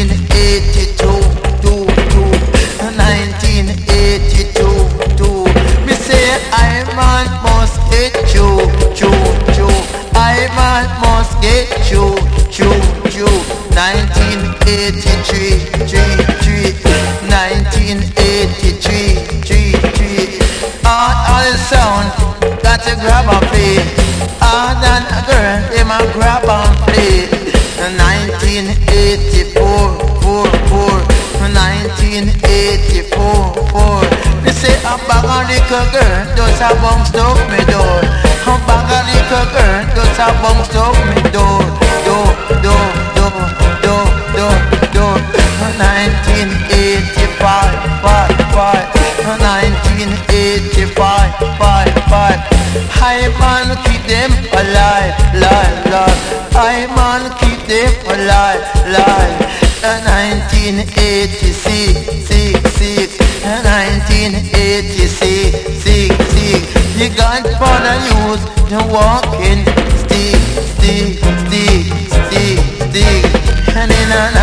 1982, 1982. Me say I man must get you. I man must get you. 1983, 1983. All sound got to grab and play. All than a girl, they ma grab and play. 1984, 1984. They say a bag of little girl just a bounce up me door. A bag of little girl just a bounce up me door. 1985, 1985. I man keep them alive. I man keep them alive. 1986, 1986. You got for the news, the walking stick.